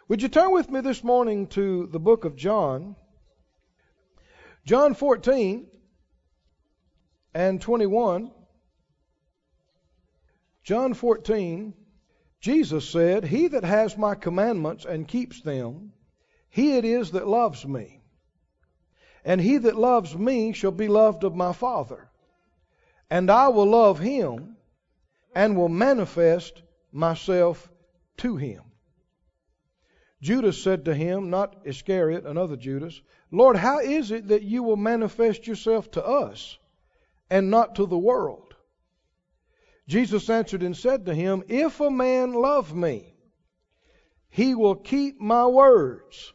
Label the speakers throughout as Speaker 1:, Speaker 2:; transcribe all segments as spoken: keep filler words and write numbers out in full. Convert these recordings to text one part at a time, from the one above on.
Speaker 1: Would you turn with me this morning to the book of John? John fourteen and twenty-one. John fourteen, Jesus said, "He that has my commandments and keeps them, he it is that loves me. And he that loves me shall be loved of my Father. And I will love him and will manifest myself to him." Judas said to him, not Iscariot, another Judas, "Lord, how is it that you will manifest yourself to us and not to the world?" Jesus answered and said to him, "If a man love me, he will keep my words."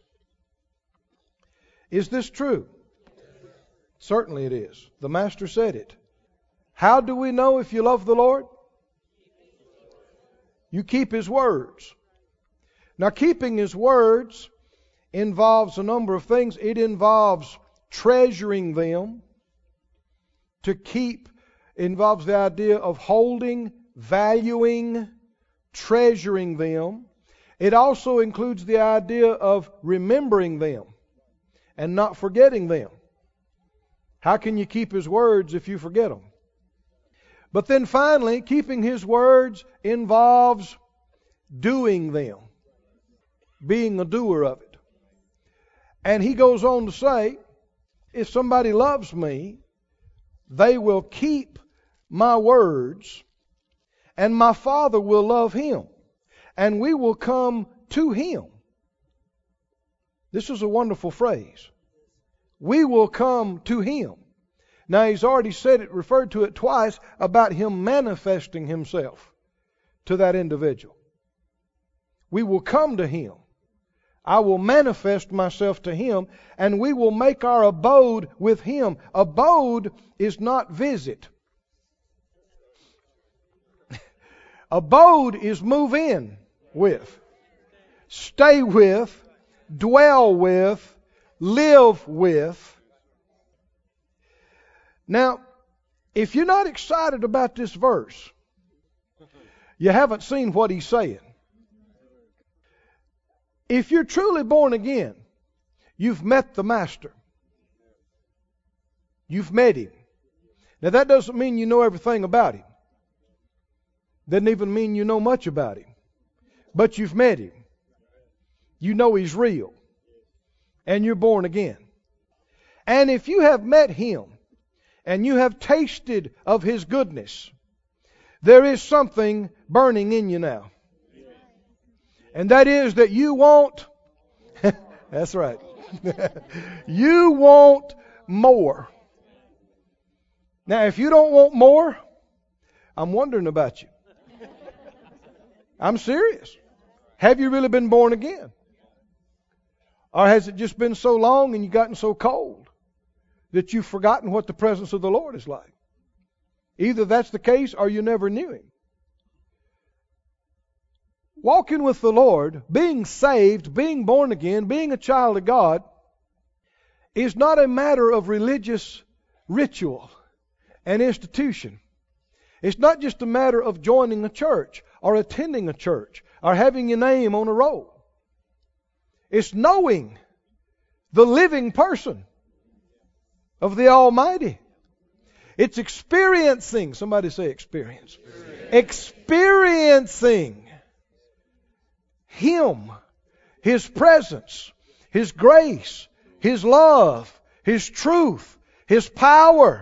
Speaker 1: Is this true? Certainly it is. The Master said it. How do we know if you love the Lord? You keep His words. Now, keeping His words involves a number of things. It involves treasuring them. To keep involves the idea of holding, valuing, treasuring them. It also includes the idea of remembering them and not forgetting them. How can you keep His words if you forget them? But then finally, keeping His words involves doing them. Being a doer of it. And He goes on to say, if somebody loves me, they will keep my words, and my Father will love him, and we will come to him. This is a wonderful phrase. We will come to him. Now, He's already said it, referred to it twice, about Him manifesting Himself to that individual. We will come to him. I will manifest myself to him, and we will make our abode with him. Abode is not visit. Abode is move in with, stay with, dwell with, live with. Now, if you're not excited about this verse, you haven't seen what He's saying. If you're truly born again, you've met the Master. You've met Him. Now, that doesn't mean you know everything about Him. Doesn't even mean you know much about Him. But you've met Him. You know He's real. And you're born again. And if you have met Him and you have tasted of His goodness, there is something burning in you now. And that is that you want, that's right, you want more. Now, if you don't want more, I'm wondering about you. I'm serious. Have you really been born again? Or has it just been so long and you've gotten so cold that you've forgotten what the presence of the Lord is like? Either that's the case or you never knew Him. Walking with the Lord, being saved, being born again, being a child of God, is not a matter of religious ritual and institution. It's not just a matter of joining a church or attending a church or having your name on a roll. It's knowing the living person of the Almighty. It's experiencing, somebody say experience. Experience. Experiencing Him, His presence, His grace, His love, His truth, His power.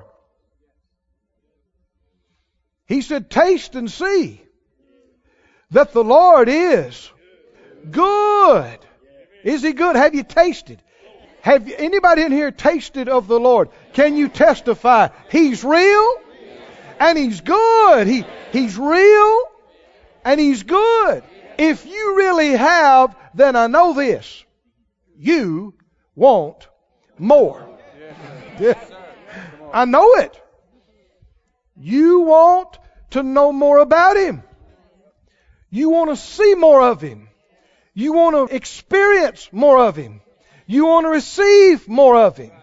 Speaker 1: He said, taste and see that the Lord is good. Is He good? Have you tasted? Have anybody in here tasted of the Lord? Can you testify? He's real and He's good. He, he's real and He's good. If you really have, then I know this. You want more. Yeah. I know it. You want to know more about Him. You want to see more of Him. You want to experience more of Him. You want to receive more of Him.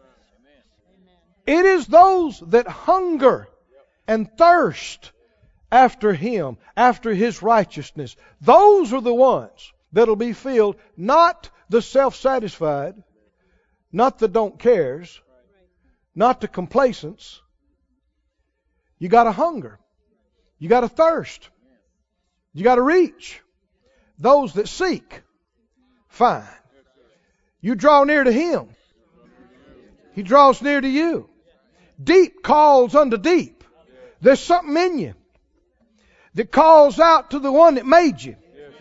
Speaker 1: It is those that hunger and thirst after Him, after His righteousness. Those are the ones that'll be filled, not the self-satisfied, not the don't cares, not the complacents. You got to hunger. You got to thirst. You got to reach. Those that seek, find. You draw near to Him. He draws near to you. Deep calls unto deep. There's something in you that calls out to the one that made you.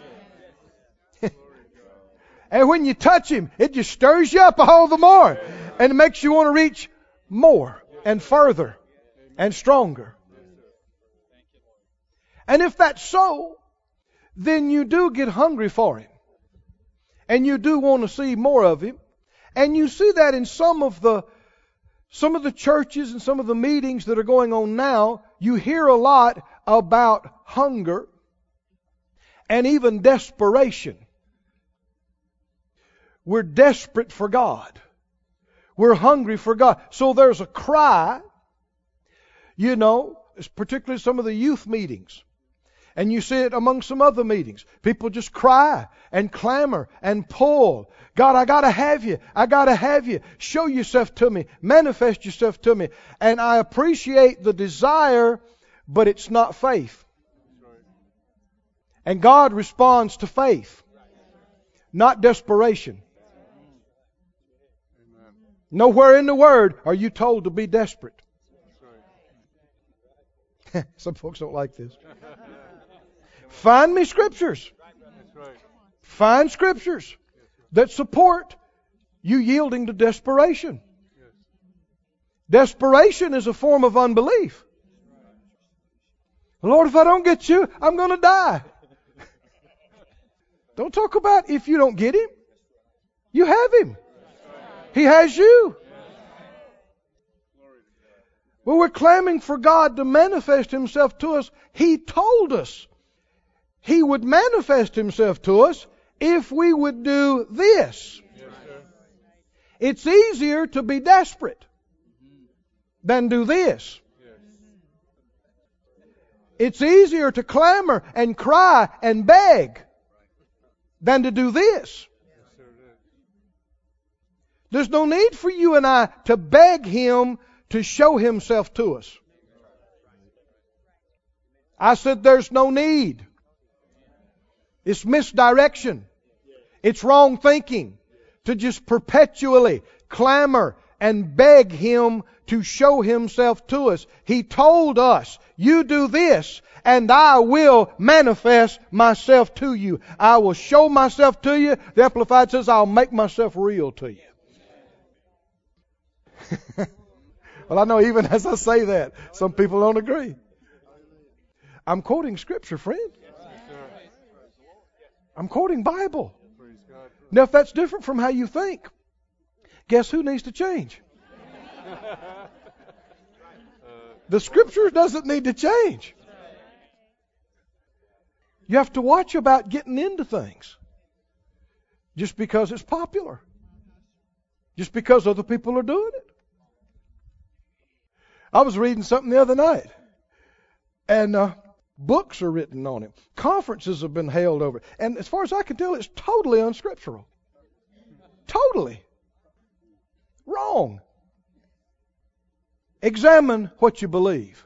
Speaker 1: And when you touch Him, it just stirs you up all the more. And it makes you want to reach more and further and stronger. And if that's so, then you do get hungry for Him. And you do want to see more of Him. And you see that in some of the some of the churches and some of the meetings that are going on now. You hear a lot about hunger and even desperation. We're desperate for God. We're hungry for God. So there's a cry, you know, particularly some of the youth meetings. And you see it among some other meetings. People just cry and clamor and pull. God, I got to have you. I got to have you. Show yourself to me. Manifest yourself to me. And I appreciate the desire, but it's not faith. And God responds to faith, not desperation. Nowhere in the Word are you told to be desperate. Some folks don't like this. Find me scriptures. Find scriptures that support you yielding to desperation. Desperation is a form of unbelief. Lord, if I don't get you, I'm going to die. Don't talk about if you don't get Him. You have Him. He has you. Well, we're clamoring for God to manifest Himself to us. He told us He would manifest Himself to us if we would do this. Yes, it's easier to be desperate than do this. Yes. It's easier to clamor and cry and beg than to do this. There's no need for you and I to beg Him to show Himself to us. I said there's no need. It's misdirection. It's wrong thinking to just perpetually clamor and beg Him to show Himself to us. He told us, you do this and I will manifest myself to you. I will show myself to you. The Amplified says, I'll make myself real to you. Well, I know even as I say that, some people don't agree. I'm quoting Scripture, friend. I'm quoting Bible. Now, if that's different from how you think, guess who needs to change? The Scripture doesn't need to change. You have to watch about getting into things just because it's popular, just because other people are doing it. I was reading something the other night, and uh, books are written on it. Conferences have been held over it. And as far as I can tell, it's totally unscriptural. Totally. Wrong. Examine what you believe.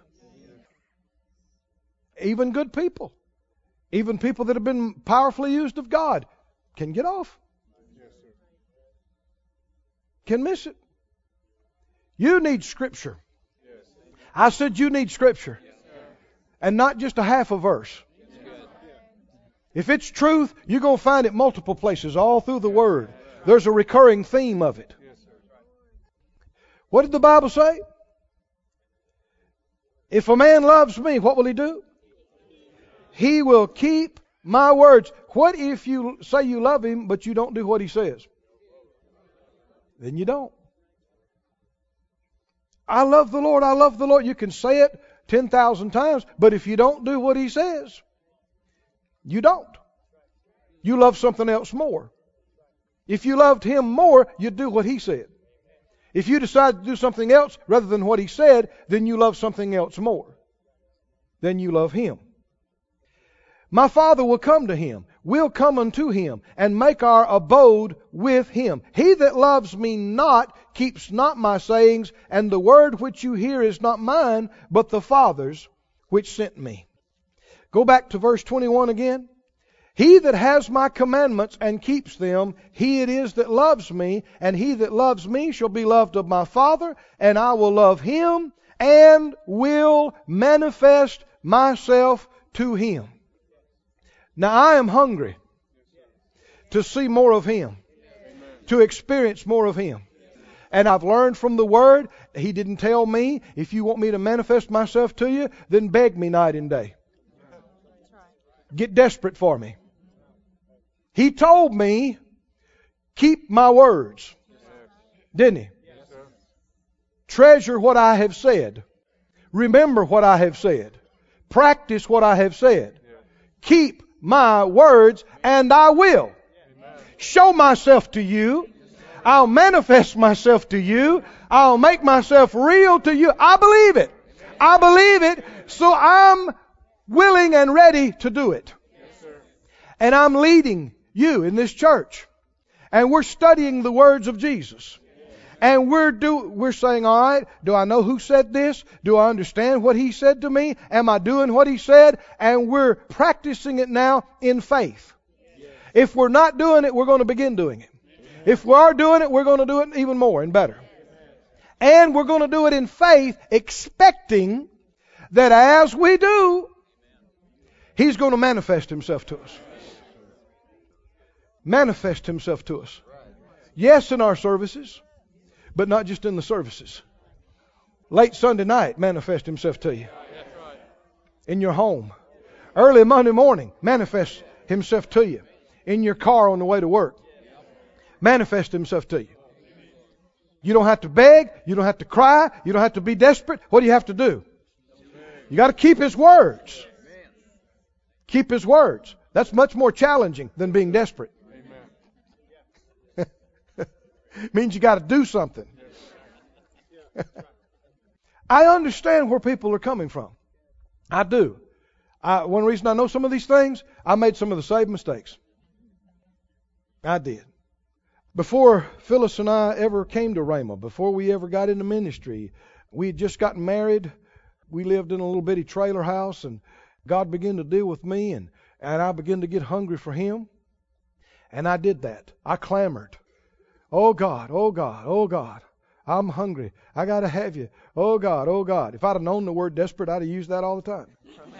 Speaker 1: Even good people, even people that have been powerfully used of God, can get off. Can miss it. You need Scripture. I said you need Scripture. And not just a half a verse. If it's truth, you're going to find it multiple places all through the Word. There's a recurring theme of it. What did the Bible say? If a man loves me, what will he do? He will keep my words. What if you say you love him, but you don't do what he says? Then you don't. I love the Lord, I love the Lord. You can say it ten thousand times, but if you don't do what He says, you don't. You love something else more. If you loved Him more, you'd do what He said. If you decide to do something else rather than what He said, then you love something else more. Then you love Him. My Father will come to him will come unto him, and make our abode with him. He that loves me not keeps not my sayings, and the word which you hear is not mine, but the Father's which sent me. Go back to verse twenty-one again. He that has my commandments and keeps them, he it is that loves me, and he that loves me shall be loved of my Father, and I will love him, and will manifest myself to him. Now I am hungry to see more of him, to experience more of him. And I've learned from the Word, he didn't tell me, if you want me to manifest myself to you, then beg me night and day. Get desperate for me. He told me, keep my words. Didn't he? Treasure what I have said. Remember what I have said. Practice what I have said. Keep my words, and I will show myself to you. I'll manifest myself to you. I'll make myself real to you. I believe it. I believe it. So I'm willing and ready to do it. And I'm leading you in this church. And we're studying the words of Jesus. And we're do we're saying, all right, do I know who said this? Do I understand what he said to me? Am I doing what he said? And we're practicing it now in faith. If we're not doing it, we're going to begin doing it. If we are doing it, we're going to do it even more and better. And we're going to do it in faith, expecting that as we do, he's going to manifest himself to us. Manifest himself to us. Yes, in our services, but not just in the services. Late Sunday night, manifest himself to you. In your home. Early Monday morning, manifest himself to you. In your car on the way to work. Manifest himself to you. You don't have to beg. You don't have to cry. You don't have to be desperate. What do you have to do? You got to keep his words. Keep his words. That's much more challenging than being desperate. Means you got to do something. I understand where people are coming from. I do. I, one reason I know some of these things, I made some of the same mistakes. I did. Before Phyllis and I ever came to Rhema, before we ever got into ministry, we had just gotten married. We lived in a little bitty trailer house, and God began to deal with me, and, and I began to get hungry for him. And I did that. I clamored. Oh God, oh God, oh God, I'm hungry. I got to have you. Oh God, oh God. If I'd have known the word desperate, I'd have used that all the time.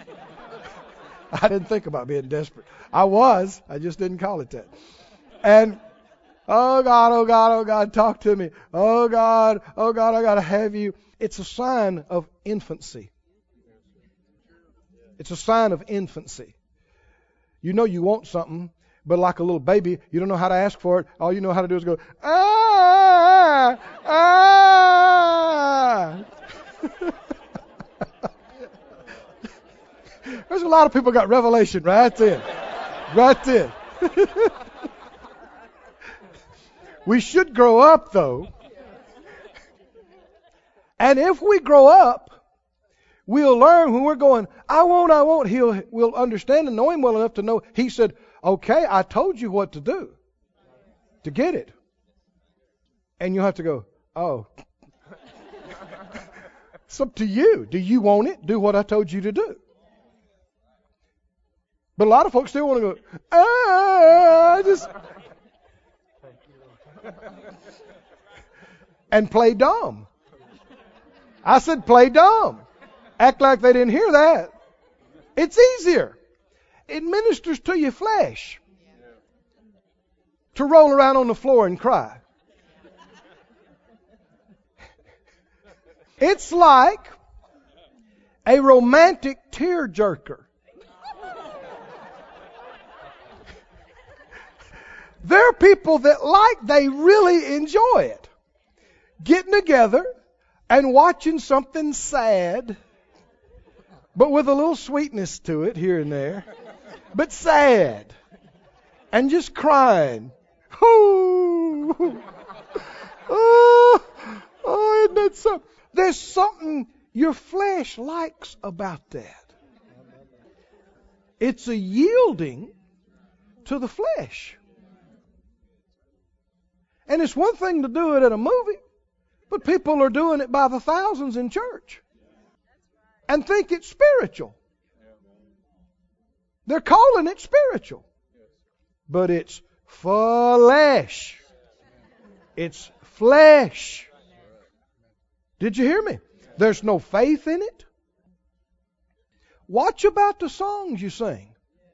Speaker 1: I didn't think about being desperate. I was, I just didn't call it that. And oh God, oh God, oh God, talk to me. Oh God, oh God, I got to have you. It's a sign of infancy. It's a sign of infancy. You know you want something. But like a little baby, you don't know how to ask for it. All you know how to do is go, ah, ah. There's a lot of people got revelation right there. Right there. We should grow up, though. And if we grow up, we'll learn when we're going, I won't, I won't. He'll, we'll understand and know him well enough to know. He said, okay, I told you what to do to get it. And you'll have to go, oh. It's up to you. Do you want it? Do what I told you to do. But a lot of folks still want to go, ah, I just. And play dumb. I said play dumb. Act like they didn't hear that. It's easier. It ministers to your flesh to roll around on the floor and cry. It's like a romantic tearjerker. There are people that like, they really enjoy it. Getting together and watching something sad, but with a little sweetness to it here and there. But sad. And just crying. Oh, oh, oh, isn't that so? There's something your flesh likes about that. It's a yielding to the flesh. And it's one thing to do it at a movie, but people are doing it by the thousands in church and think it's spiritual. They're calling it spiritual, but it's flesh. It's flesh. Did you hear me? There's no faith in it. Watch about the songs you sing.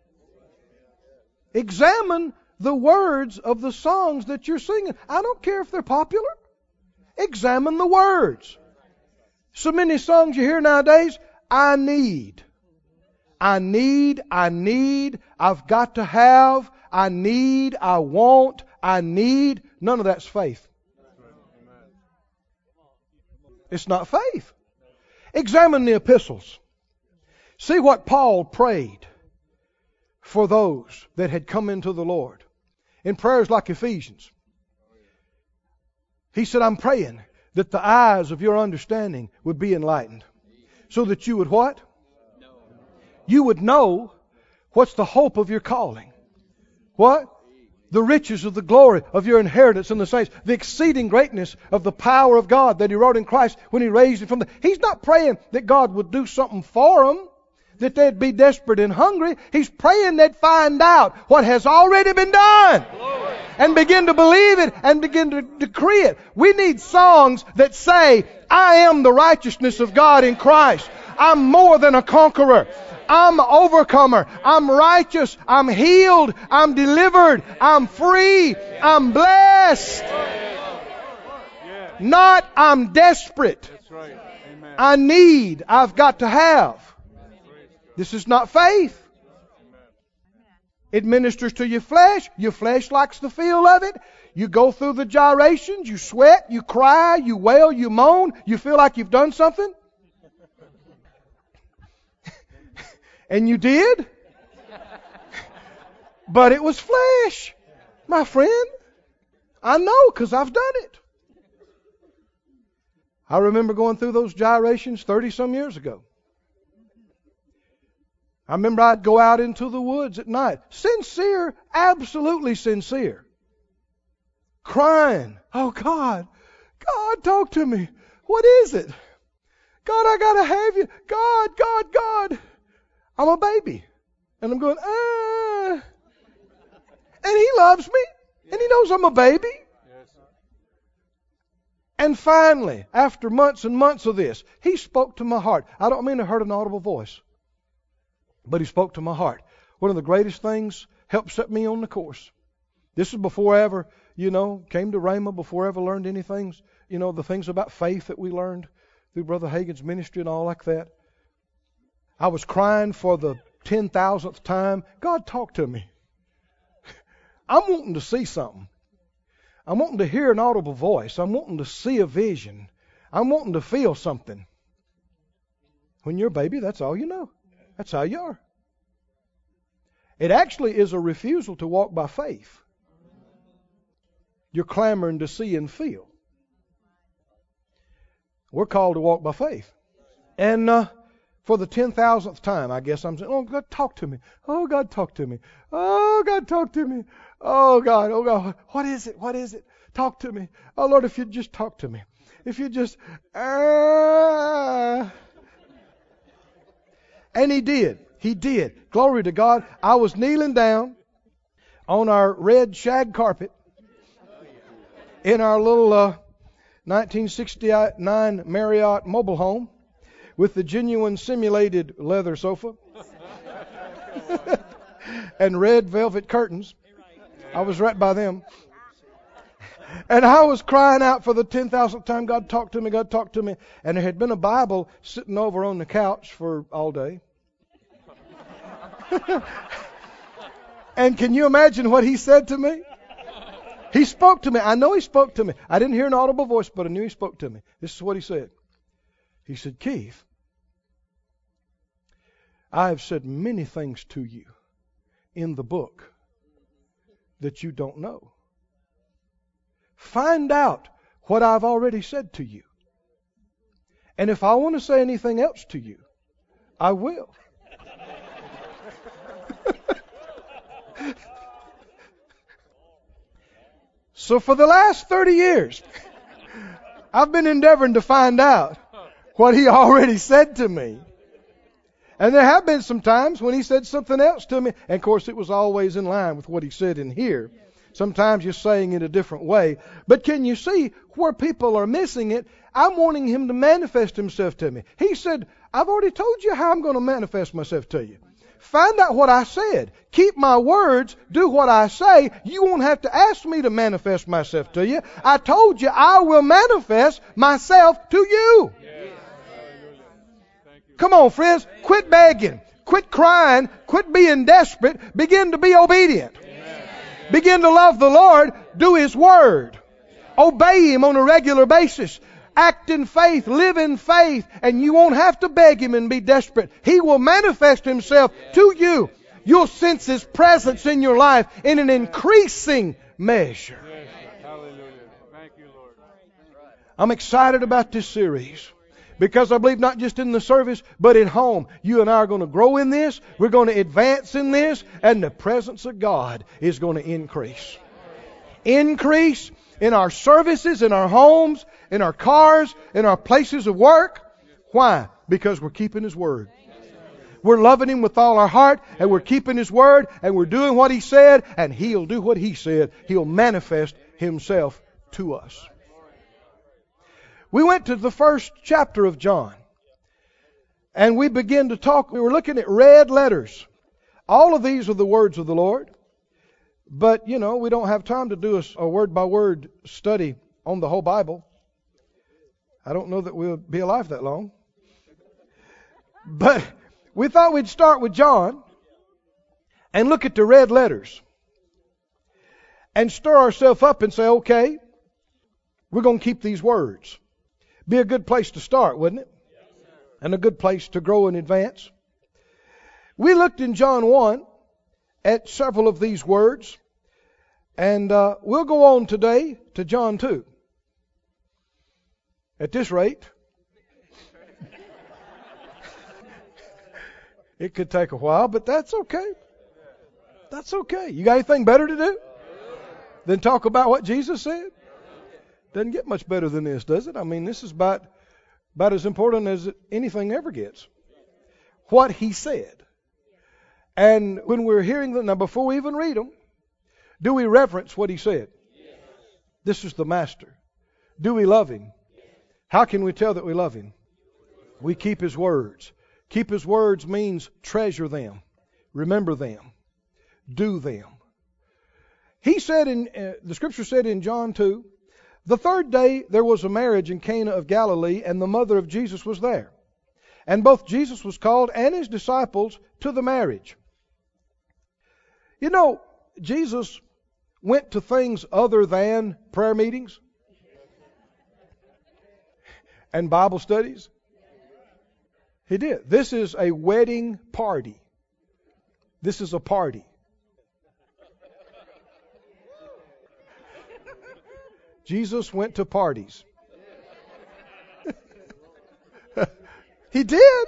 Speaker 1: Examine the words of the songs that you're singing. I don't care if they're popular. Examine the words. So many songs you hear nowadays, I need. I need, I need, I've got to have, I need, I want, I need. None of that's faith. It's not faith. Examine the epistles. See what Paul prayed for those that had come into the Lord. In prayers like Ephesians. He said, I'm praying that the eyes of your understanding would be enlightened. So that you would what? You would know what's the hope of your calling. What? The riches of the glory of your inheritance in the saints. The exceeding greatness of the power of God that He wrought in Christ when He raised Him from the... He's not praying that God would do something for them, that they'd be desperate and hungry. He's praying they'd find out what has already been done. Glory. And begin to believe it and begin to decree it. We need songs that say, I am the righteousness of God in Christ. I'm more than a conqueror. I'm an overcomer. I'm righteous. I'm healed. I'm delivered. I'm free. I'm blessed. Not I'm desperate. I need. I've got to have. This is not faith. It ministers to your flesh. Your flesh likes the feel of it. You go through the gyrations. You sweat. You cry. You wail. You moan. You feel like you've done something. And you did. But it was flesh, my friend. I know because I've done it. I remember going through those gyrations thirty some years ago. I remember I'd go out into the woods at night. Sincere, absolutely sincere. Crying. Oh God, God, talk to me. What is it? God, I gotta have you. God, God, God. I'm a baby. And I'm going, ah. And He loves me. And He knows I'm a baby. And finally, after months and months of this, He spoke to my heart. I don't mean to hurt an audible voice. But He spoke to my heart. One of the greatest things helped set me on the course. This is before I ever, you know, came to Rhema, before I ever learned anything, you know, the things about faith that we learned through Brother Hagin's ministry and all like that. I was crying for the ten thousandth time. God, talk to me. I'm wanting to see something. I'm wanting to hear an audible voice. I'm wanting to see a vision. I'm wanting to feel something. When you're a baby, that's all you know. That's how you are. It actually is a refusal to walk by faith. You're clamoring to see and feel. We're called to walk by faith. And uh, for the ten thousandth time, I guess I'm saying, oh, God, talk to me. Oh, God, talk to me. Oh, God, talk to me. Oh, God, oh, God, what is it? What is it? Talk to me. Oh, Lord, if you'd just talk to me. If you just... Uh, and He did. He did. Glory to God. I was kneeling down on our red shag carpet in our little uh, nineteen sixty-nine Marriott mobile home with the genuine simulated leather sofa and red velvet curtains. I was right by them. And I was crying out for the ten thousandth time, God, talk to me, God, talk to me. And there had been a Bible sitting over on the couch for all day. And can you imagine what He said to me? He spoke to me. I know He spoke to me. I didn't hear an audible voice, but I knew He spoke to me. This is what He said. He said, Keith, I have said many things to you in the book that you don't know. Find out what I've already said to you. And if I want to say anything else to you, I will. So for the last thirty years, I've been endeavoring to find out what He already said to me. And there have been some times when He said something else to me. And of course, it was always in line with what He said in here. Sometimes you're saying it a different way. But can you see where people are missing it? I'm wanting Him to manifest Himself to me. He said, I've already told you how I'm going to manifest myself to you. Find out what I said. Keep my words. Do what I say. You won't have to ask me to manifest myself to you. I told you I will manifest myself to you. Come on, friends. Quit begging. Quit crying. Quit being desperate. Begin to be obedient. Begin to love the Lord. Do His Word. Obey Him on a regular basis. Act in faith. Live in faith. And you won't have to beg Him and be desperate. He will manifest Himself to you. You'll sense His presence in your life in an increasing measure. I'm excited about this series. Because I believe not just in the service, but at home. You and I are going to grow in this. We're going to advance in this. And the presence of God is going to increase. Increase in our services, in our homes, in our cars, in our places of work. Why? Because we're keeping His Word. We're loving Him with all our heart, and we're keeping His Word, and we're doing what He said, and He'll do what He said. He'll manifest Himself to us. We went to the first chapter of John, and we began to talk. We were looking at red letters. All of these are the words of the Lord. But, you know, we don't have time to do a, a word-by-word study on the whole Bible. I don't know that we'll be alive that long. But we thought we'd start with John and look at the red letters and stir ourselves up and say, okay, we're going to keep these words. Be a good place to start, wouldn't it? And a good place to grow and advance. We looked in John one at several of these words. And uh, we'll go on today to John two. At this rate, it could take a while, but that's okay. That's okay. You got anything better to do than talk about what Jesus said? Doesn't get much better than this, does it? I mean, this is about, about as important as anything ever gets. What He said. And when we're hearing them, now before we even read them, do we reverence what He said? Yes. This is the Master. Do we love Him? Yes. How can we tell that we love Him? We keep His words. Keep His words means treasure them. Remember them. Do them. He said in, uh, the Scripture said in John two, the third day there was a marriage in Cana of Galilee, and the mother of Jesus was there. And both Jesus was called and His disciples to the marriage. You know, Jesus went to things other than prayer meetings and Bible studies. He did. This is a wedding party. This is a party. Jesus went to parties. He did.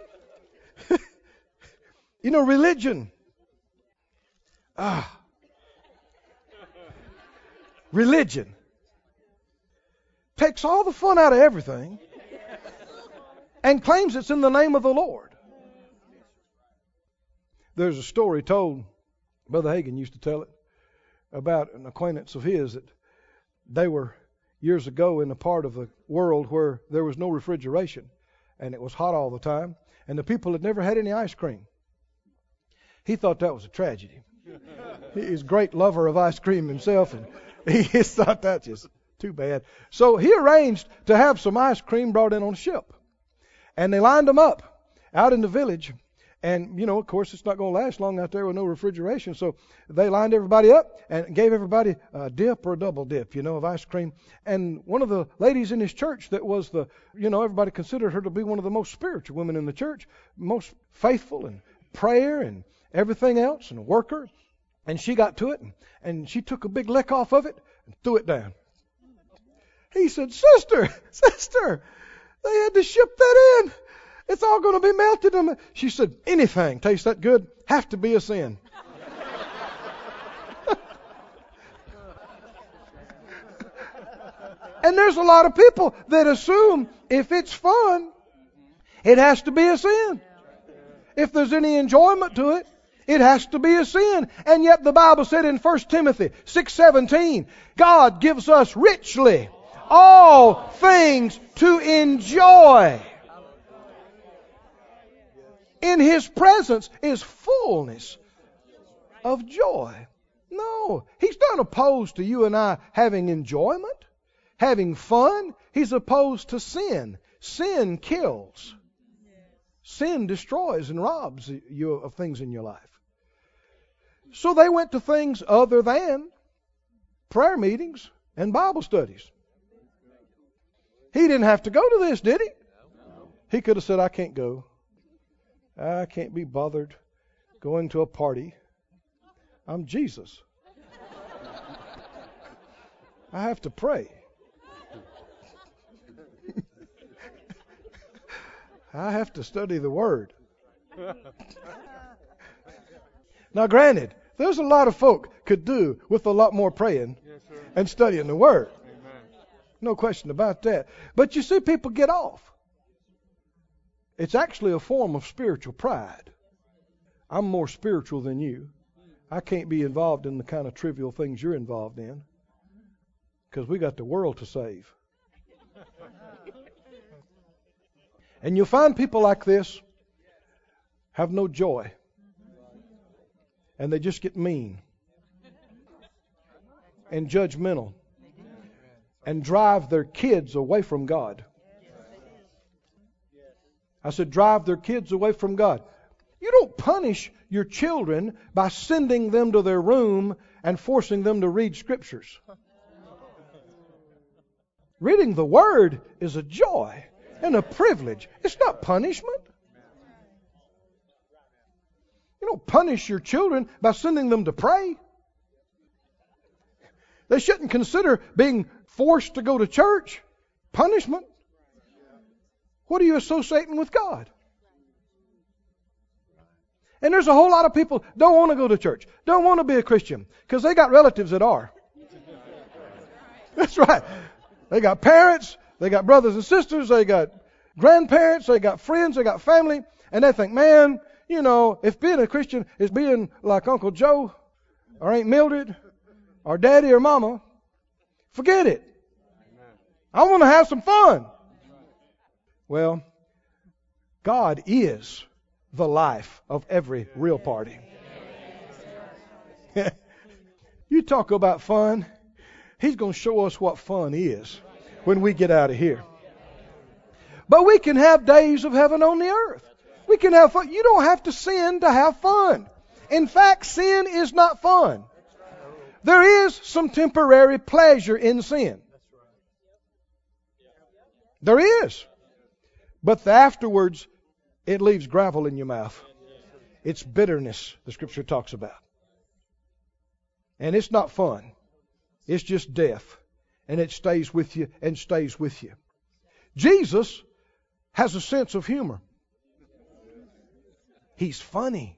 Speaker 1: You know, religion. Ah. Religion takes all the fun out of everything and claims it's in the name of the Lord. There's a story told, Brother Hagin used to tell it, about an acquaintance of his that they were years ago in a part of the world where there was no refrigeration and it was hot all the time, and the people had never had any ice cream. He thought that was a tragedy. He's a great lover of ice cream himself, and he just thought that's just too bad. So he arranged to have some ice cream brought in on a ship. And they lined them up out in the village. And, you know, of course, it's not going to last long out there with no refrigeration. So they lined everybody up and gave everybody a dip or a double dip, you know, of ice cream. And one of the ladies in his church that was the, you know, everybody considered her to be one of the most spiritual women in the church, most faithful in prayer and everything else, and a worker. And she got to it, and, and she took a big lick off of it and threw it down. He said, Sister, sister, they had to ship that in. It's all going to be melted. She said, anything tastes that good, have to be a sin. And there's a lot of people that assume if it's fun, it has to be a sin. If there's any enjoyment to it, it has to be a sin. And yet the Bible said in First Timothy six seventeen, God gives us richly all things to enjoy. In His presence is fullness of joy. No, He's not opposed to you and I having enjoyment, having fun. He's opposed to sin. Sin kills. Sin destroys and robs you of things in your life. So they went to things other than prayer meetings and Bible studies. He didn't have to go to this, did he? He could have said, I can't go. I can't be bothered going to a party. I'm Jesus. I have to pray. I have to study the Word. Now, granted, there's a lot of folk could do with a lot more praying yes, and studying the Word. Amen. No question about that. But you see, people get off. It's actually a form of spiritual pride. I'm more spiritual than you. I can't be involved in the kind of trivial things you're involved in because we got the world to save. And you'll find people like this have no joy. And they just get mean and judgmental and drive their kids away from God. I said, drive their kids away from God. You don't punish your children by sending them to their room and forcing them to read scriptures. Reading the Word is a joy and a privilege. It's not punishment. You don't punish your children by sending them to pray. They shouldn't consider being forced to go to church punishment. What are you associating with God? And there's a whole lot of people don't want to go to church, don't want to be a Christian, because they got relatives that are. That's right. They got parents, they got brothers and sisters, they got grandparents, they got friends, they got family, and they think, man, you know, if being a Christian is being like Uncle Joe or Aunt Mildred or Daddy or Mama, forget it. I want to have some fun. Well, God is the life of every real party. You talk about fun, He's going to show us what fun is when we get out of here. But we can have days of heaven on the earth. We can have fun. You don't have to sin to have fun. In fact, sin is not fun. There is some temporary pleasure in sin. There is. But afterwards, it leaves gravel in your mouth. It's bitterness, the Scripture talks about. And it's not fun. It's just death. And it stays with you and stays with you. Jesus has a sense of humor. He's funny.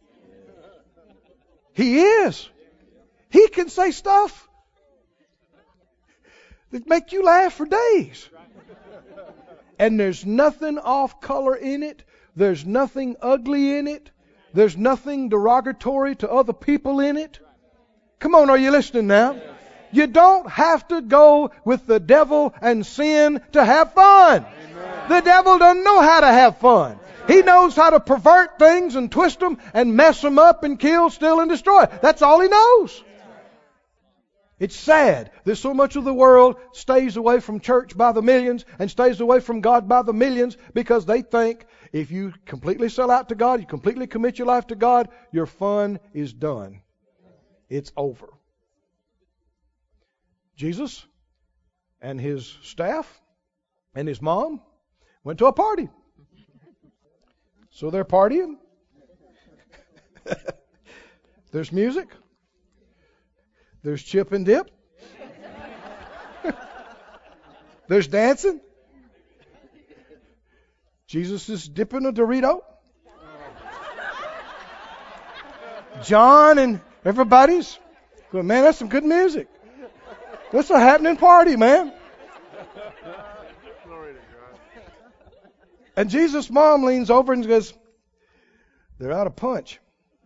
Speaker 1: He is. He can say stuff that make you laugh for days. And there's nothing off color in it. There's nothing ugly in it. There's nothing derogatory to other people in it. Come on, are you listening now? You don't have to go with the devil and sin to have fun. Amen. The devil doesn't know how to have fun. He knows how to pervert things and twist them and mess them up and kill, steal, and destroy. That's all he knows. It's sad that so much of the world stays away from church by the millions and stays away from God by the millions because they think if you completely sell out to God, you completely commit your life to God, your fun is done. It's over. Jesus and his staff and his mom went to a party. So they're partying. There's music. There's chip and dip. There's dancing. Jesus is dipping a Dorito. John and everybody's going, man, that's some good music. That's a happening party, man. And Jesus' mom leans over and goes, they're out of punch.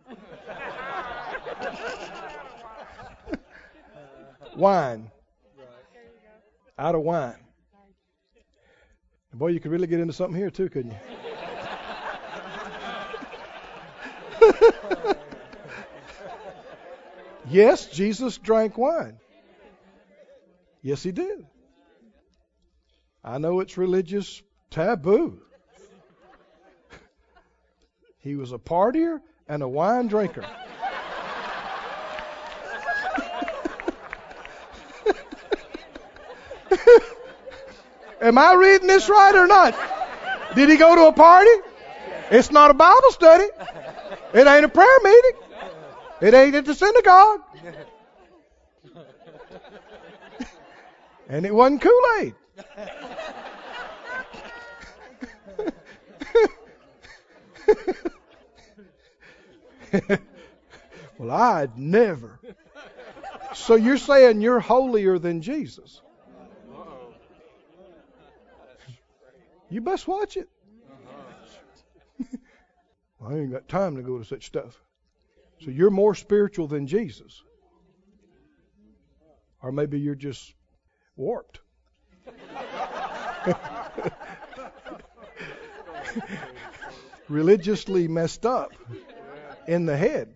Speaker 1: Wine. Out of wine. Boy, you could really get into something here too, couldn't you? Yes, Jesus drank wine. Yes, he did. I know it's religious taboo. He was a partier and a wine drinker. Am I reading this right or not? Did he go to a party? It's not a Bible study. It ain't a prayer meeting. It ain't at the synagogue. And it wasn't Kool-Aid. Well, I'd never. So you're saying you're holier than Jesus? You best watch it. Well, I ain't got time to go to such stuff. So you're more spiritual than Jesus. Or maybe you're just warped. Religiously messed up in the head.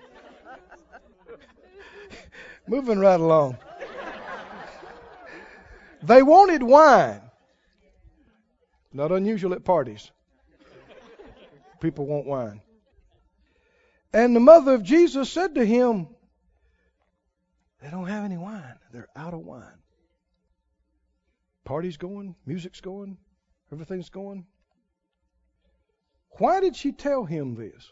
Speaker 1: Moving right along. They wanted wine. Not unusual at parties. People want wine. And the mother of Jesus said to him, they don't have any wine. They're out of wine. Party's going, music's going, everything's going. Why did she tell him this?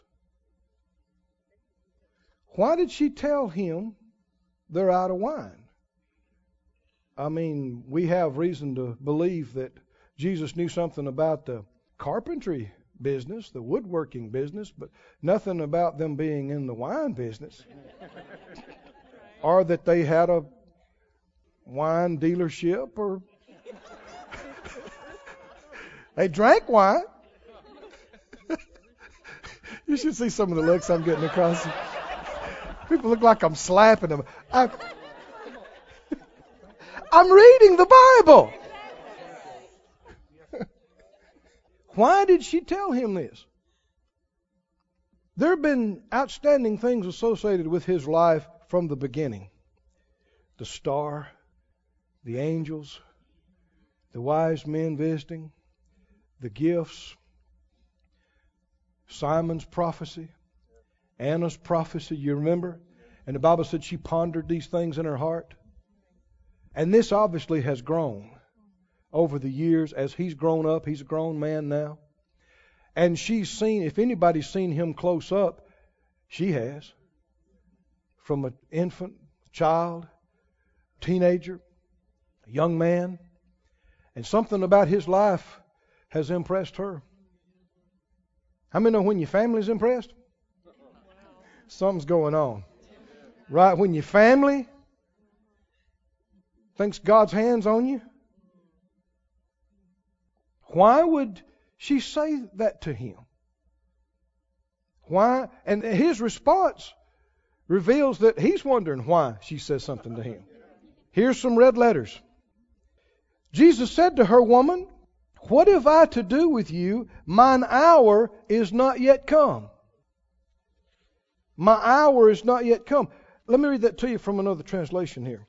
Speaker 1: Why did she tell him they're out of wine? I mean, we have reason to believe that Jesus knew something about the carpentry business, the woodworking business, but nothing about them being in the wine business. Or that they had a wine dealership, or they drank wine. You should see some of the looks I'm getting across. People look like I'm slapping them. I, I'm reading the Bible. Why did she tell him this? There have been outstanding things associated with his life from the beginning. The star, the angels, the wise men visiting, the gifts, Simon's prophecy, Anna's prophecy, you remember? And the Bible said she pondered these things in her heart. And this obviously has grown over the years as he's grown up. He's a grown man now. And she's seen, if anybody's seen him close up, she has. From an infant, child, teenager, a young man. And something about his life has impressed her. How many know when your family's impressed? Something's going on. Right? When your family thinks God's hand's on you. Why would she say that to him? Why? And his response reveals that he's wondering why she says something to him. Here's some red letters. Jesus said to her, "Woman, what have I to do with you? Mine hour is not yet come." My hour is not yet come. Let me read that to you from another translation here.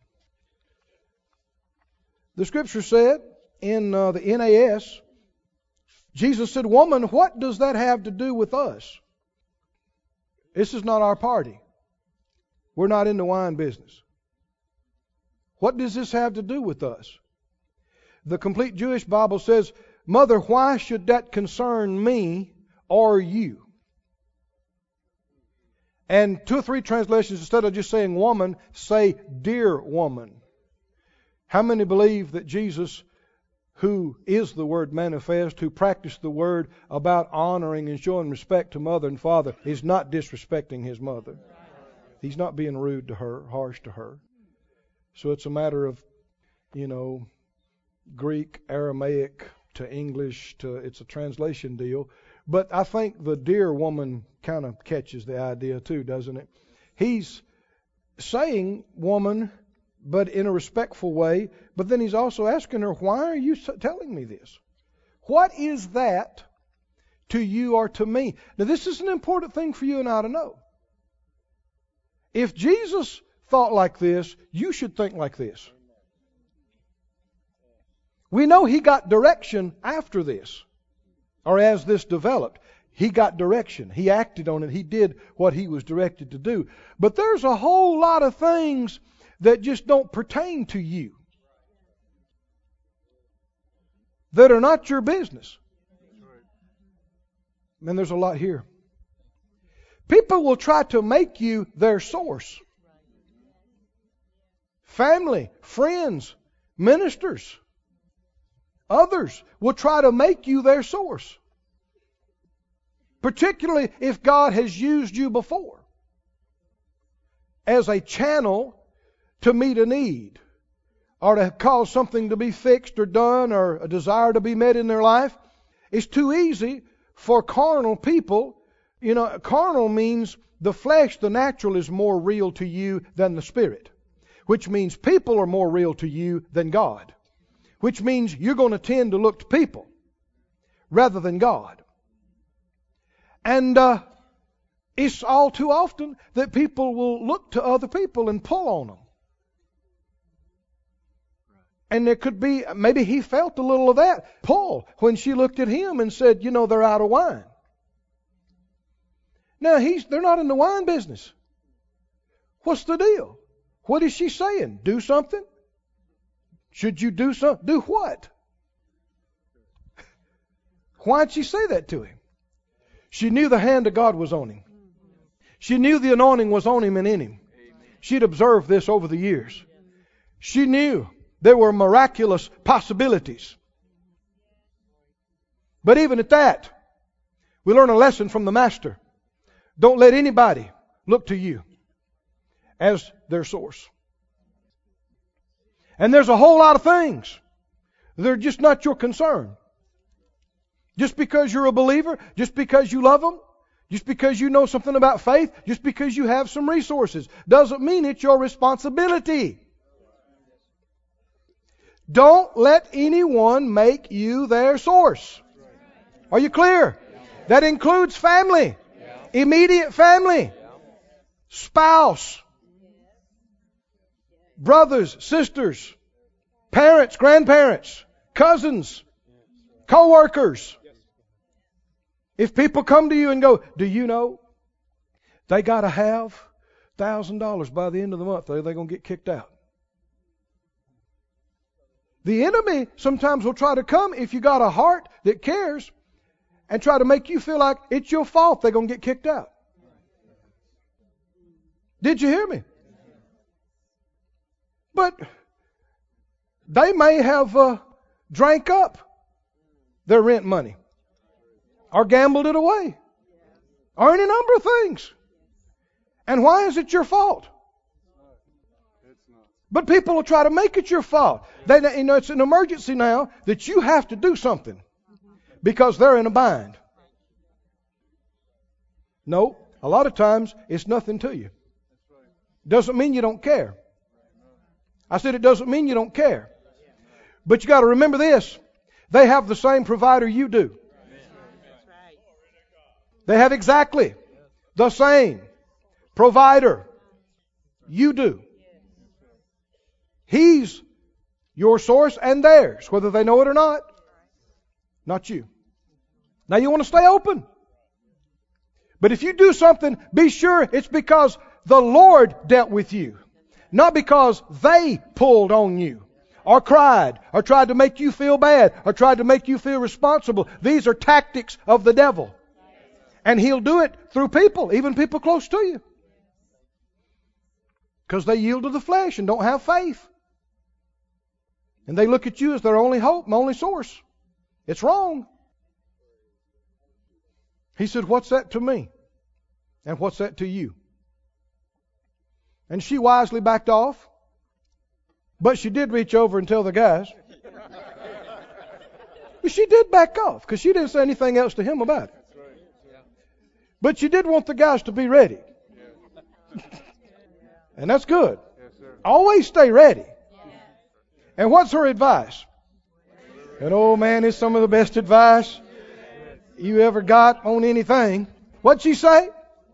Speaker 1: The scripture said in uh, the N A S, Jesus said, "Woman, what does that have to do with us? This is not our party. We're not in the wine business. What does this have to do with us?" The Complete Jewish Bible says, "Mother, why should that concern me or you?" And two or three translations, instead of just saying woman, say dear woman. How many believe that Jesus, who is the Word manifest, who practiced the Word about honoring and showing respect to mother and father, is not disrespecting his mother? He's not being rude to her, harsh to her. So it's a matter of, you know, Greek, Aramaic to English to, it's a translation deal. But I think the dear woman kind of catches the idea too, doesn't it? He's saying woman, but in a respectful way. But then he's also asking her, why are you telling me this? What is that to you or to me? Now this is an important thing for you and I to know. If Jesus thought like this, you should think like this. We know he got direction after this, or as this developed. He got direction. He acted on it. He did what he was directed to do. But there's a whole lot of things that just don't pertain to you, that are not your business. Man, there's a lot here. People will try to make you their source. Family, friends, ministers, others will try to make you their source. Particularly if God has used you before as a channel to meet a need, or to cause something to be fixed or done, or a desire to be met in their life. It's too easy for carnal people. You know, carnal means the flesh, the natural, is more real to you than the spirit. Which means people are more real to you than God. Which means you're going to tend to look to people rather than God. And uh, it's all too often that people will look to other people and pull on them. And there could be, maybe he felt a little of that pull when she looked at him and said, you know, they're out of wine. Now, he's, they're not in the wine business. What's the deal? What is she saying? Do something? Should you do something? Do what? Why'd she say that to him? She knew the hand of God was on him. She knew the anointing was on him and in him. She'd observed this over the years. She knew there were miraculous possibilities. But even at that, we learn a lesson from the Master. Don't let anybody look to you as their source. And there's a whole lot of things that are just not your concern. Just because you're a believer, just because you love them, just because you know something about faith, just because you have some resources, doesn't mean it's your responsibility. Don't let anyone make you their source. Are you clear? That includes family, immediate family, spouse, brothers, sisters, parents, grandparents, cousins, co-workers. If people come to you and go, do you know they got to have one thousand dollars by the end of the month or they're going to get kicked out? The enemy sometimes will try to come if you got a heart that cares and try to make you feel like it's your fault they're going to get kicked out. Did you hear me? But they may have uh, drank up their rent money or gambled it away or any number of things. And why is it your fault? But people will try to make it your fault. They, you know, it's an emergency now that you have to do something because they're in a bind. No, a lot of times it's nothing to you. Doesn't mean you don't care. I said it doesn't mean you don't care. But you got to remember this. They have the same provider you do. They have exactly the same provider you do. He's your source and theirs, whether they know it or not. Not you. Now you want to stay open. But if you do something, be sure it's because the Lord dealt with you. Not because they pulled on you, or cried, or tried to make you feel bad, or tried to make you feel responsible. These are tactics of the devil. And he'll do it through people, even people close to you. Because they yield to the flesh and don't have faith. And they look at you as their only hope and only source. It's wrong. He said, what's that to me? And what's that to you? And she wisely backed off. But she did reach over and tell the guys. But she did back off because she didn't say anything else to him about it. But she did want the guys to be ready. And that's good. Always stay ready. And what's her advice? And oh man, it's some of the best advice you ever got on anything. What'd she say?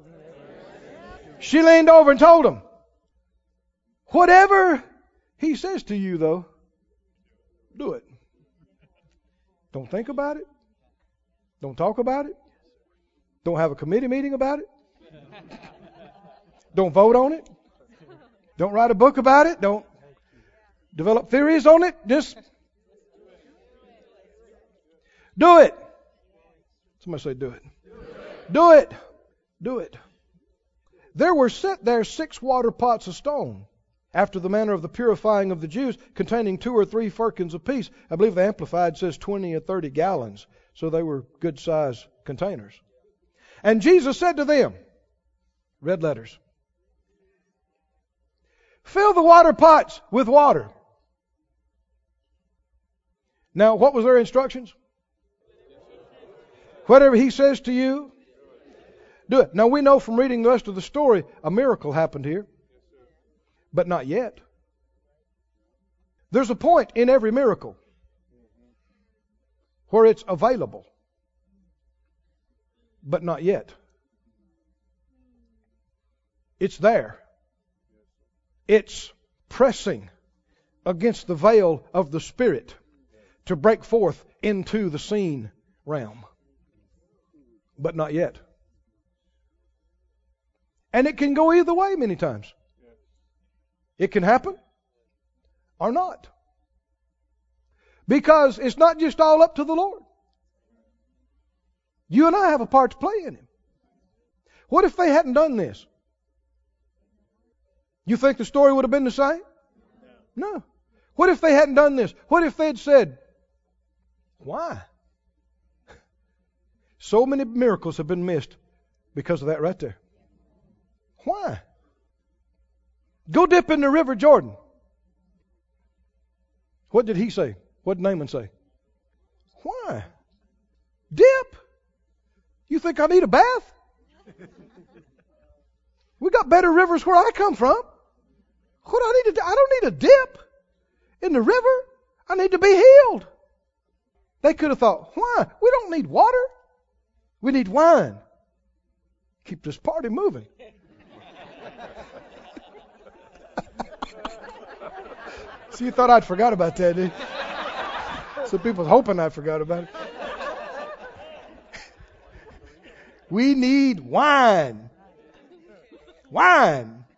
Speaker 1: She leaned over and told him, whatever he says to you, though, do it. Don't think about it. Don't talk about it. Don't have a committee meeting about it. Don't vote on it. Don't write a book about it. Don't develop theories on it. Just do it. Somebody say, do it. Do it. Do it. There were set there six water pots of stone, after the manner of the purifying of the Jews, containing two or three firkins apiece. I believe the Amplified says twenty or thirty gallons. So they were good sized containers. And Jesus said to them, red letters, fill the water pots with water. Now, what was their instructions? Whatever he says to you, do it. Now, we know from reading the rest of the story, a miracle happened here. But not yet. There's a point in every miracle where it's available. But not yet. It's there. It's pressing against the veil of the Spirit to break forth into the seen realm. But not yet. And it can go either way many times. It can happen or not. Because it's not just all up to the Lord. You and I have a part to play in it. What if they hadn't done this? You think the story would have been the same? No. What if they hadn't done this? What if they'd said, why? So many miracles have been missed because of that right there. Why? Go dip in the River Jordan. What did he say? What did Naaman say? Why? Dip? You think I need a bath? We got better rivers where I come from. What do I need to do? I don't need a dip in the river. I need to be healed. They could have thought, why? We don't need water. We need wine. Keep this party moving. So you thought I'd forgot about that, did you? Some people hoping I forgot about it. We need wine. Wine.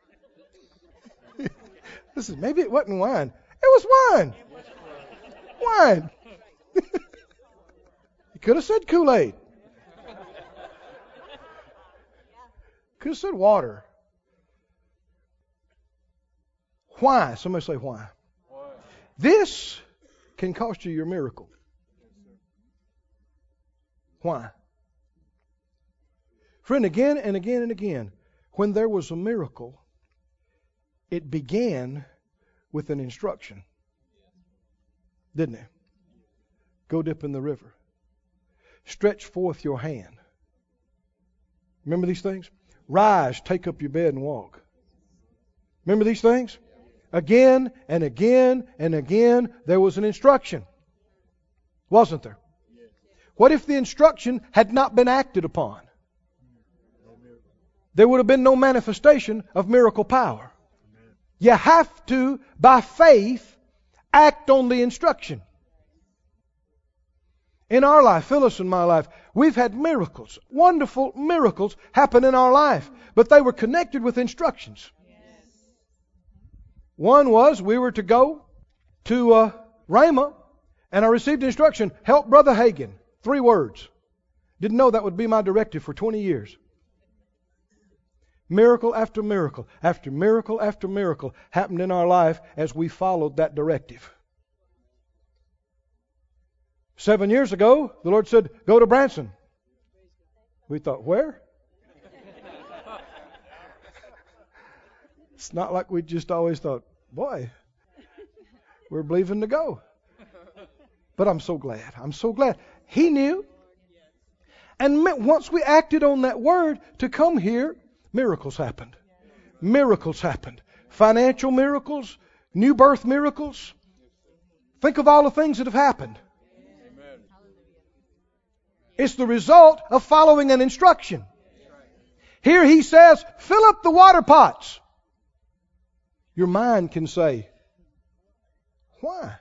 Speaker 1: Listen, maybe it wasn't wine. It was wine. Wine. You could have said Kool-Aid. Could have said water. Why? Somebody say why. This can cost you your miracle. Why? Friend, again and again and again, when there was a miracle, it began with an instruction. Didn't it? Go dip in the river. Stretch forth your hand. Remember these things? Rise, take up your bed and walk. Remember these things? Again and again and again, there was an instruction. Wasn't there? What if the instruction had not been acted upon? There would have been no manifestation of miracle power. You have to, by faith, act on the instruction. In our life, Phyllis and my life, we've had miracles, wonderful miracles happen in our life, but they were connected with instructions. One was we were to go to uh, Rhema, and I received instruction, help Brother Hagin. Three words. Didn't know that would be my directive for twenty years. Miracle after miracle, after miracle after miracle happened in our life as we followed that directive. Seven years ago, the Lord said, go to Branson. We thought, where? It's not like we just always thought, boy, we're believing to go. But I'm so glad. I'm so glad. He knew. And once we acted on that word to come here, miracles happened. Miracles happened. Financial miracles, new birth miracles. Think of all the things that have happened. It's the result of following an instruction. Here he says, fill up the water pots. Your mind can say, why?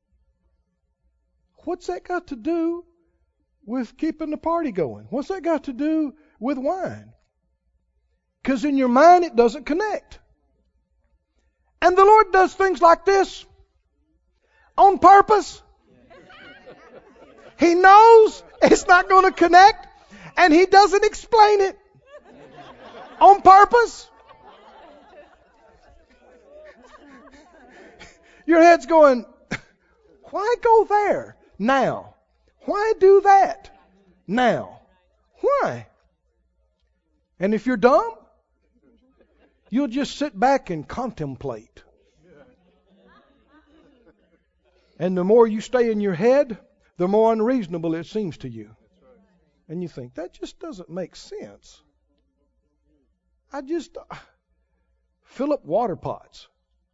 Speaker 1: What's that got to do with keeping the party going? What's that got to do with wine? Because in your mind it doesn't connect. And the Lord does things like this on purpose. He knows it's not going to connect, and He doesn't explain it on purpose. Your head's going, why go there now? Why do that now? Why? And if you're dumb, you'll just sit back and contemplate. And the more you stay in your head, the more unreasonable it seems to you. And you think, that just doesn't make sense. I just uh, fill up water pots.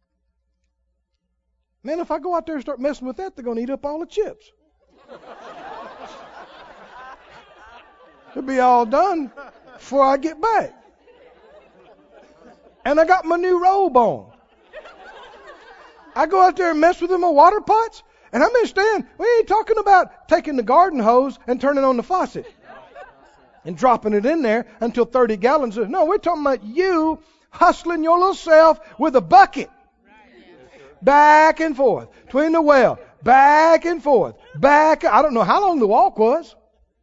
Speaker 1: Man, if I go out there and start messing with that, they're going to eat up all the chips. It'll be all done before I get back. And I got my new robe on. I go out there and mess with them with water pots. And I understand, we ain't talking about taking the garden hose and turning on the faucet and dropping it in there until thirty gallons. Of, no, we're talking about you hustling your little self with a bucket. Back and forth between the well. Back and forth. Back. I don't know how long the walk was.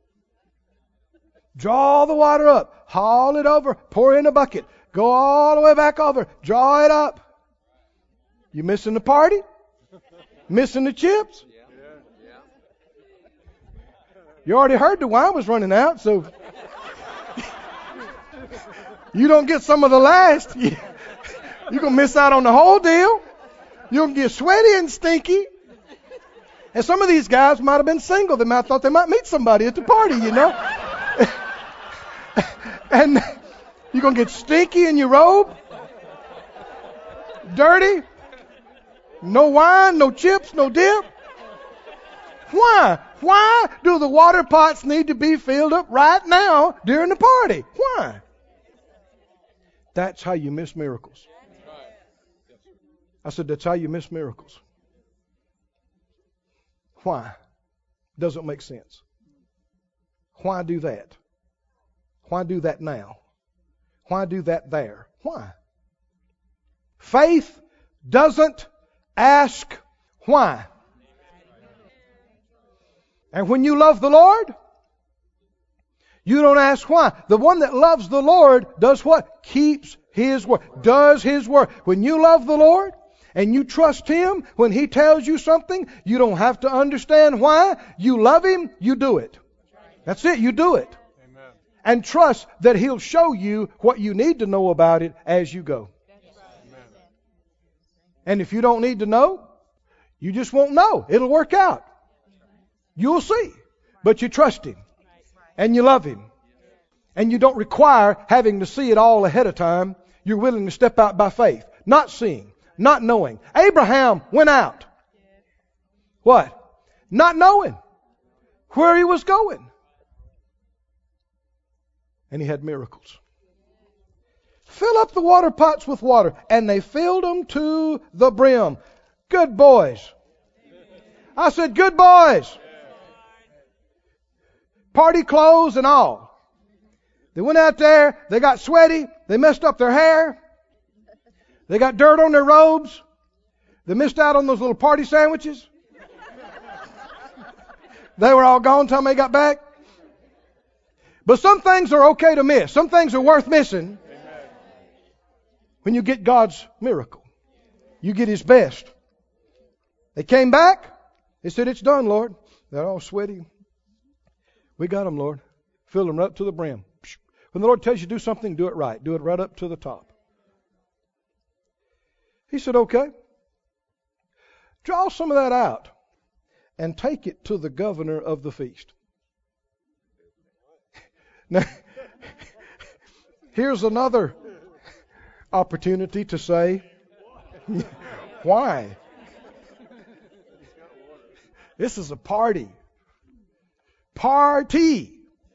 Speaker 1: Draw the water up. Haul it over. Pour in a bucket. Go all the way back over. Draw it up. You missing the party? Missing the chips? You already heard the wine was running out, so you don't get some of the last. You're going to miss out on the whole deal. You're going to get sweaty and stinky. And some of these guys might have been single. They might have thought they might meet somebody at the party, you know. And you're going to get stinky in your robe. Dirty. No wine, no chips, no dip. Why? Why do the water pots need to be filled up right now during the party? Why? That's how you miss miracles. I said, that's how you miss miracles. Why? Doesn't make sense. Why do that? Why do that now? Why do that there? Why? Faith doesn't ask why. And when you love the Lord, you don't ask why. The one that loves the Lord does what? Keeps His word. Does His word. When you love the Lord and you trust Him, when He tells you something, you don't have to understand why. You love Him, you do it. That's it, you do it. Amen. And trust that He'll show you what you need to know about it as you go. And if you don't need to know, you just won't know. It'll work out. You'll see. But you trust Him. And you love Him. And you don't require having to see it all ahead of time. You're willing to step out by faith. Not seeing. Not knowing. Abraham went out. What? Not knowing where he was going. And he had miracles. Fill up the water pots with water. And they filled them to the brim. Good boys. I said, good boys. Party clothes and all. They went out there. They got sweaty. They messed up their hair. They got dirt on their robes. They missed out on those little party sandwiches. They were all gone till they got back. But some things are okay to miss. Some things are worth missing. When you get God's miracle, you get His best. They came back. They said, it's done, Lord. They're all sweaty. We got them, Lord. Fill them right up to the brim. When the Lord tells you to do something, do it right. Do it right up to the top. He said, okay. Draw some of that out and take it to the governor of the feast. Now, here's another opportunity to say, why? This is a party. Party.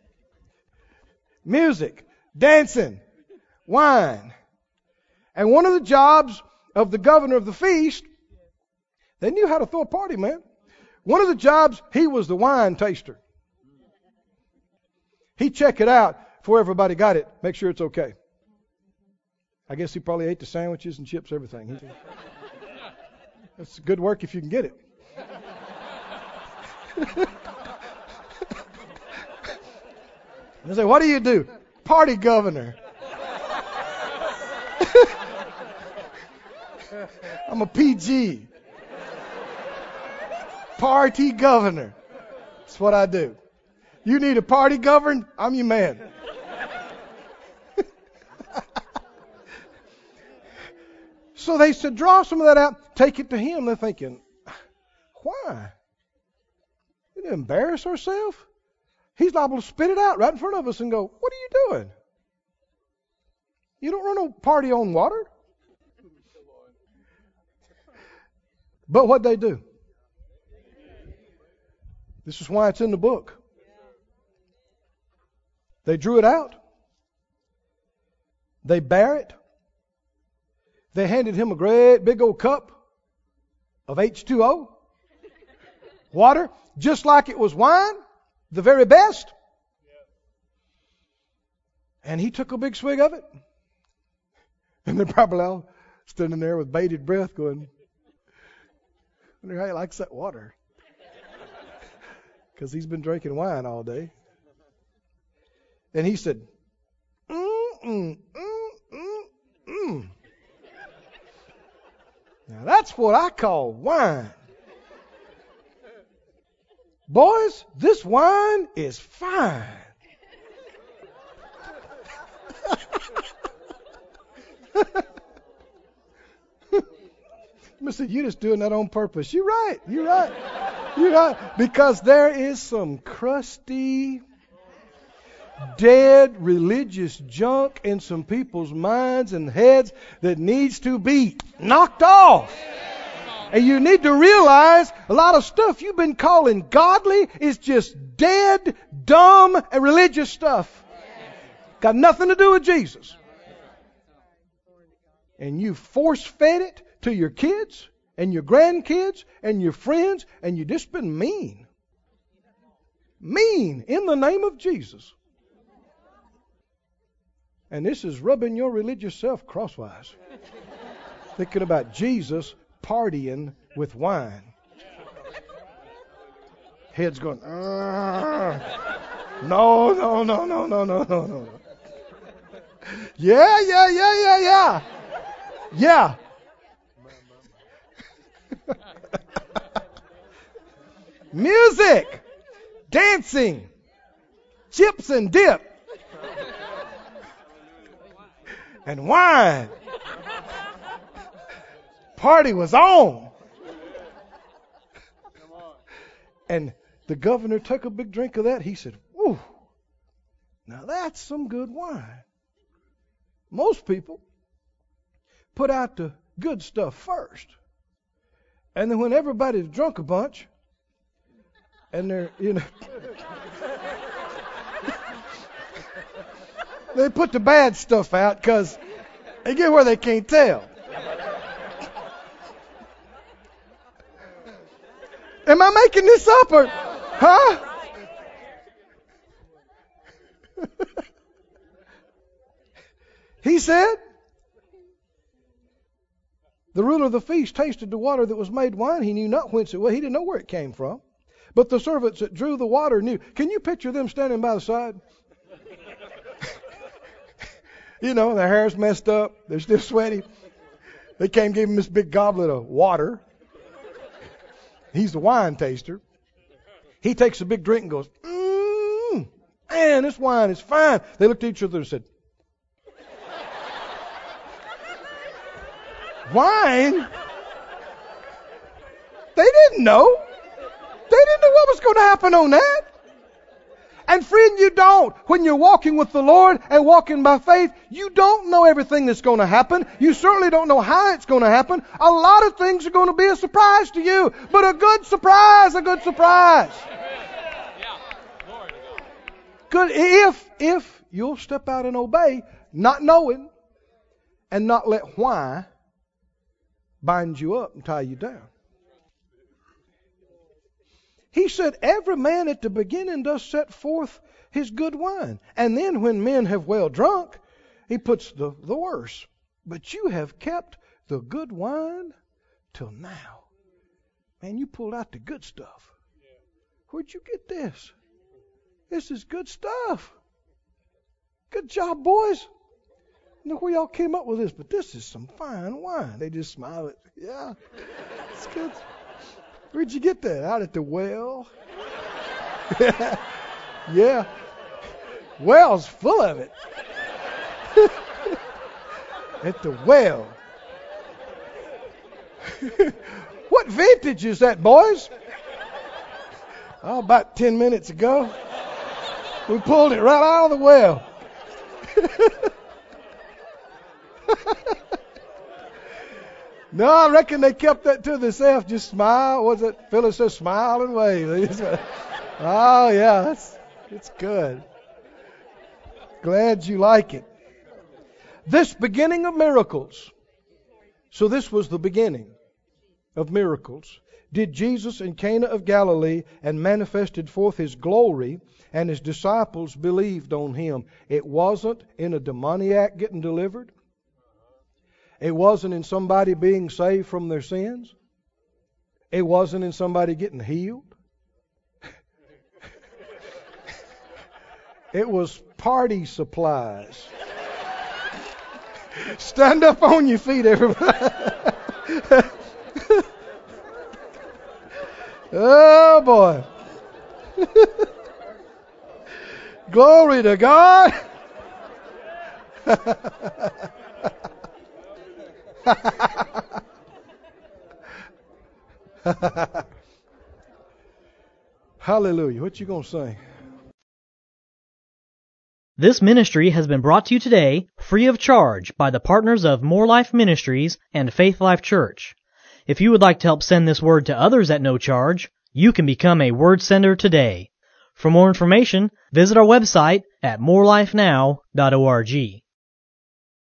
Speaker 1: Music, dancing, wine. And one of the jobs of the governor of the feast, they knew how to throw a party, man. One of the jobs, he was the wine taster. He'd check it out before everybody got it, make sure it's okay. I guess he probably ate the sandwiches and chips, everything. That's good work if you can get it. They say, what do you do? Party governor. I'm a P G. Party governor. That's what I do. You need a party governed? I'm your man. So they said, draw some of that out, take it to him. They're thinking, why? We didn't embarrass ourselves. He's liable to spit it out right in front of us and go, what are you doing? You don't run a party on water. But what'd they do? This is why it's in the book. They drew it out. They bare it. They handed him a great big old cup of H two O, water, just like it was wine, the very best. And he took a big swig of it. And they're probably all standing there with bated breath going, I wonder how he likes that water. Because he's been drinking wine all day. And he said, mm, mm, mm, mm, mm. Now that's what I call wine. Boys, this wine is fine. Mister You just doing that on purpose. You're right. You're right. You're right. Because there is some crusty, dead religious junk in some people's minds and heads that needs to be knocked off. And you need to realize a lot of stuff you've been calling godly is just dead, dumb, and religious stuff. Got nothing to do with Jesus. And you force-fed it to your kids and your grandkids and your friends, and you've just been mean. Mean in the name of Jesus. And this is rubbing your religious self crosswise. Thinking about Jesus partying with wine. Head's going, ah. no, no, no, no, no, no, no, no. Yeah, yeah, yeah, yeah, yeah. Yeah. Music, dancing, chips and dip, and wine. Party was on. And the governor took a big drink of that. He said, "Whew, now that's some good wine." Most people put out the good stuff first. And then when everybody's drunk a bunch, and they're, you know, they put the bad stuff out because they get where they can't tell. Am I making this up or, huh? He said, the ruler of the feast tasted the water that was made wine. He knew not whence it was. He didn't know where it came from. But the servants that drew the water knew. Can you picture them standing by the side? You know, their hair's messed up. They're still sweaty. They came and gave him this big goblet of water. He's the wine taster. He takes a big drink and goes, mmm, man, this wine is fine. They looked at each other and said, wine? They didn't know. They what's going to happen on that. And friend, you don't. When you're walking with the Lord and walking by faith, you don't know everything that's going to happen. You certainly don't know how it's going to happen. A lot of things are going to be a surprise to you. But a good surprise, a good surprise. Good if, if you'll step out and obey, not knowing, and not let why bind you up and tie you down. He said, every man at the beginning does set forth his good wine. And then when men have well drunk, he puts the, the worse. But you have kept the good wine till now. Man, you pulled out the good stuff. Where'd you get this? This is good stuff. Good job, boys. I don't know where y'all came up with this, but this is some fine wine. They just smile at, yeah, it's good. Where'd you get that? Out at the well? Yeah. Well's full of it. At the well. What vintage is that, boys? Oh, about ten minutes ago. We pulled it right out of the well. No, I reckon they kept that to themselves. Just smile. Was it? Phyllis says smile and wave. Oh, yeah, that's it's good. Glad you like it. This beginning of miracles. So this was the beginning of miracles. Did Jesus in Cana of Galilee and manifested forth His glory, and His disciples believed on Him. It wasn't in a demoniac getting delivered. It wasn't in somebody being saved from their sins. It wasn't in somebody getting healed. It was party supplies. Stand up on your feet, everybody. Oh, boy. Glory to God. Hallelujah. What you going to sing?
Speaker 2: This ministry has been brought to you today free of charge by the partners of More Life Ministries and Faith Life Church. If you would like to help send this word to others at no charge, you can become a word sender today. For more information, visit our website at more life now dot org.